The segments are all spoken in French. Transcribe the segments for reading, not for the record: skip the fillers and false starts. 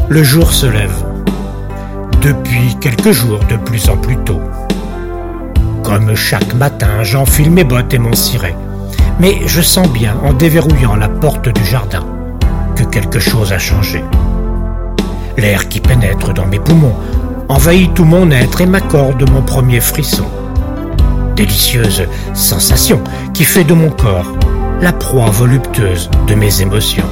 Le jour se lève. Depuis quelques jours de plus en plus tôt. Comme chaque matin, j'enfile mes bottes et mon ciré. Mais je sens bien, en déverrouillant la porte du jardin, que quelque chose a changé. L'air qui pénètre dans mes poumons envahit tout mon être et m'accorde mon premier frisson. Délicieuse sensation qui fait de mon corps la proie voluptueuse de mes émotions.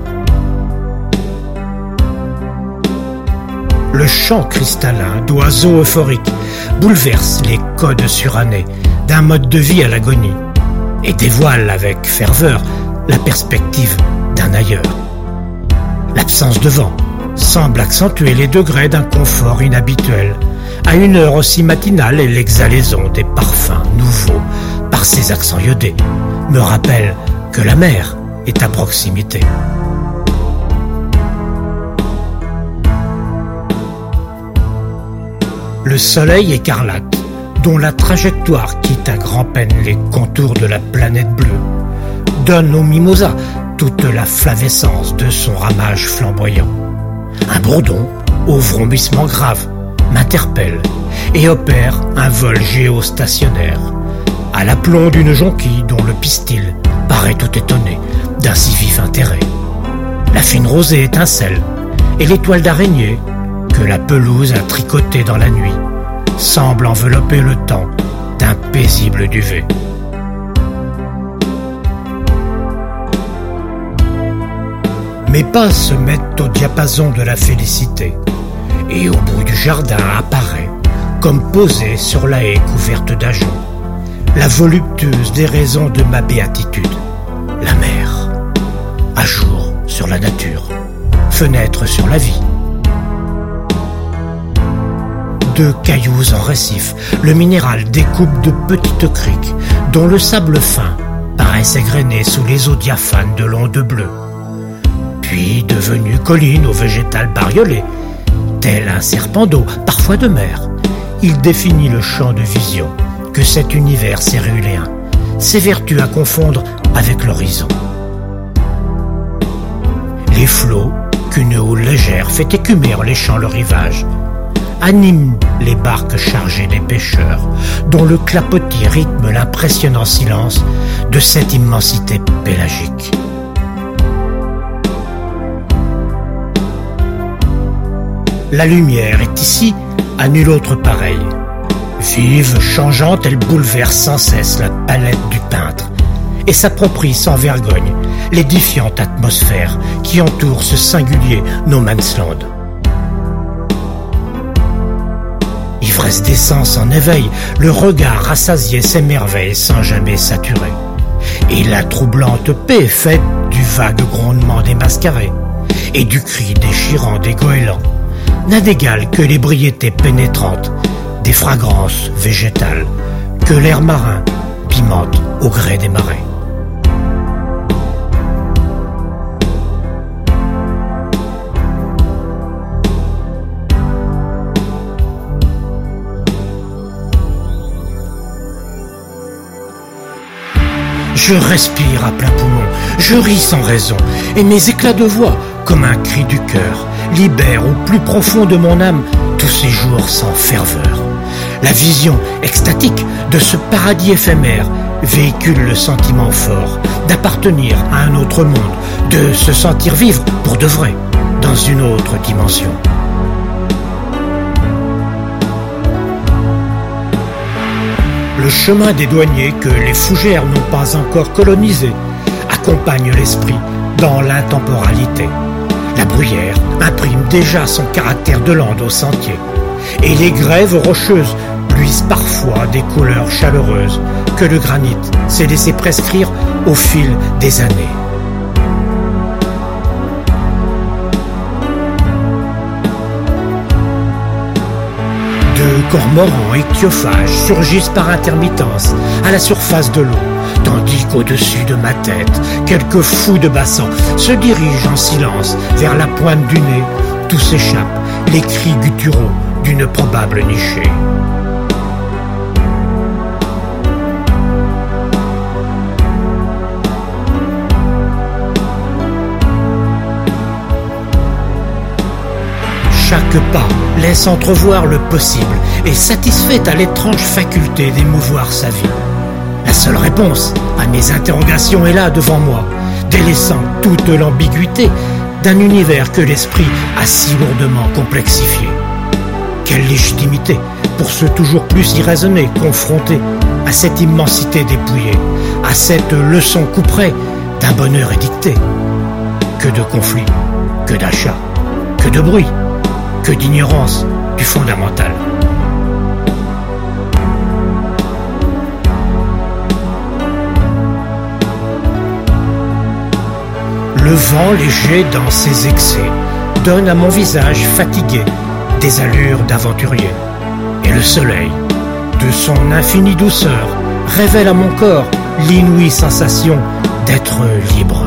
Le chant cristallin d'oiseaux euphoriques bouleverse les codes surannés d'un mode de vie à l'agonie et dévoile avec ferveur la perspective d'un ailleurs. L'absence de vent semble accentuer les degrés d'un confort inhabituel à une heure aussi matinale, et l'exhalaison des parfums nouveaux par ses accents iodés me rappelle que la mer est à proximité. Le soleil écarlate, dont la trajectoire quitte à grand-peine les contours de la planète bleue, donne au mimosa toute la flavescence de son ramage flamboyant. Un bourdon, au vrombissement grave, m'interpelle et opère un vol géostationnaire, à l'aplomb d'une jonquille dont le pistil paraît tout étonné d'un si vif intérêt. La fine rosée étincelle, et l'étoile d'araignée que la pelouse a tricotée dans la nuit semble envelopper le temps d'un paisible duvet. Mes pas se mettent au diapason de la félicité, et au bout du jardin apparaît, comme posée sur la haie couverte d'ajoncs, la voluptueuse des raisons de ma béatitude, la mer, à jour sur la nature, fenêtre sur la vie. De cailloux en récif, le minéral découpe de petites criques, dont le sable fin paraît s'égrener sous les eaux diaphanes de l'onde bleue. Puis, devenu colline au végétal bariolé, tel un serpent d'eau, parfois de mer, il définit le champ de vision que cet univers céruléen s'évertue à confondre avec l'horizon. Les flots, qu'une houle légère fait écumer en léchant le rivage, animent les barques chargées des pêcheurs, dont le clapotis rythme l'impressionnant silence de cette immensité pélagique. La lumière est ici à nul autre pareille. Vive, changeante, elle bouleverse sans cesse la palette du peintre et s'approprie sans vergogne l'édifiante atmosphère qui entoure ce singulier no man's land. Ivresse d'essence en éveil, le regard rassasié s'émerveille sans jamais saturer. Et la troublante paix faite du vague grondement des mascarets et du cri déchirant des goélands n'a d'égal que l'ébriété pénétrante des fragrances végétales que l'air marin pimente au gré des marées. Je respire à plein poumon, je ris sans raison, et mes éclats de voix, comme un cri du cœur, libèrent au plus profond de mon âme tous ces jours sans ferveur. La vision extatique de ce paradis éphémère véhicule le sentiment fort d'appartenir à un autre monde, de se sentir vivre pour de vrai dans une autre dimension. Le chemin des douaniers que les fougères n'ont pas encore colonisé accompagne l'esprit dans l'intemporalité. La bruyère imprime déjà son caractère de lande au sentier, et les grèves rocheuses luisent parfois des couleurs chaleureuses que le granit s'est laissé prescrire au fil des années. De cormorans ichtyophages surgissent par intermittence à la surface de l'eau, tandis qu'au-dessus de ma tête, quelques fous de bassan se dirigent en silence vers la pointe du nez, d'où s'échappent les cris gutturaux d'une probable nichée. chaque pas laisse entrevoir le possible et satisfait à l'étrange faculté d'émouvoir sa vie. La seule réponse à mes interrogations est là devant moi, délaissant toute l'ambiguïté d'un univers que l'esprit a si lourdement complexifié. Quelle légitimité pour ceux toujours plus irraisonnés, confrontés à cette immensité dépouillée, à cette leçon couperet d'un bonheur édicté. Que de conflits, que d'achats, que de bruit, que d'ignorance du fondamental. Le vent léger dans ses excès donne à mon visage fatigué des allures d'aventurier. Et le soleil, de son infinie douceur, révèle à mon corps l'inouïe sensation d'être libre.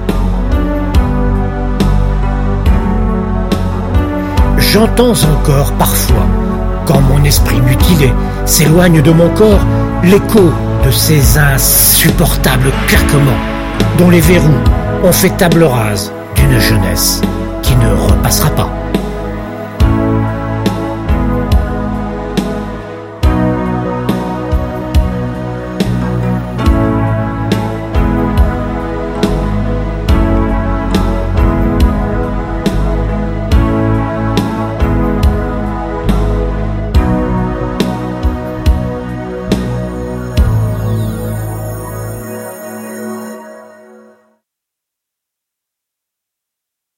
J'entends encore parfois, quand mon esprit mutilé s'éloigne de mon corps, l'écho de ces insupportables claquements dont les verrous ont fait table rase d'une jeunesse qui ne repassera pas.